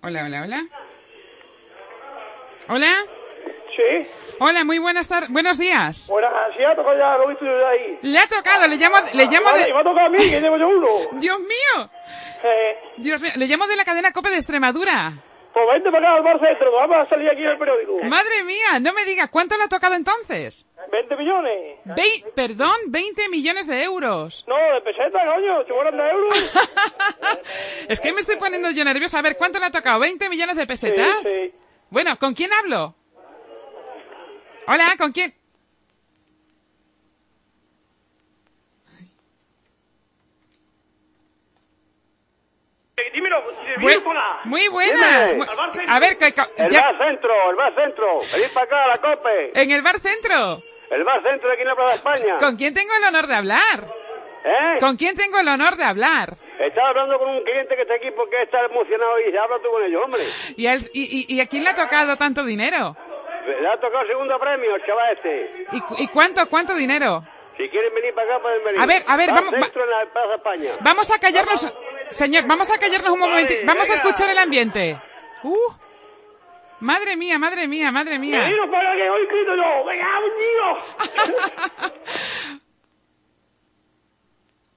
Hola, hola, hola. Hola. Sí. Hola, muy buenos días. Bueno, sí ha tocado ya, lo he visto yo de ahí. Le ha tocado, le llamo Vale, de... me ha tocado a mí, que llevo yo uno. ¡Dios mío! Dios mío, le llamo de la cadena COPE de Extremadura. Pues vente para acá al bar centro, vamos a salir aquí en el periódico. Madre mía, no me diga, ¿cuánto le ha tocado entonces? 20 millones. Perdón, 20 millones de euros. No, de pesetas, coño, si fueran de euros. Es que me estoy poniendo yo nerviosa. A ver, ¿cuánto le ha tocado? ¿20 millones de pesetas? Sí. Bueno, ¿con quién hablo? Hola, ¿con quién? Dímelo, Muy buenas. A ver, el bar centro. Venid para acá a la COPE. ¿En el bar centro? El bar centro de aquí en la Plaza España. ¿Con quién tengo el honor de hablar? ¿Eh? ¿Con quién tengo el honor de hablar? Estaba hablando con un cliente que está aquí porque está emocionado y habla tú con ellos, hombre. ¿Y a quién le ha tocado tanto dinero? Le ha tocado el segundo premio, el chaval este. ¿Y cuánto dinero? Si quieren venir para acá, pueden venir. A ver, vamos. Centro en la Plaza España. Vamos a callarnos, señor, vamos a callarnos un momento. Vamos a escuchar el ambiente. Madre mía, madre mía, madre mía. Veniros para que hoy grito yo. Venga, un niño.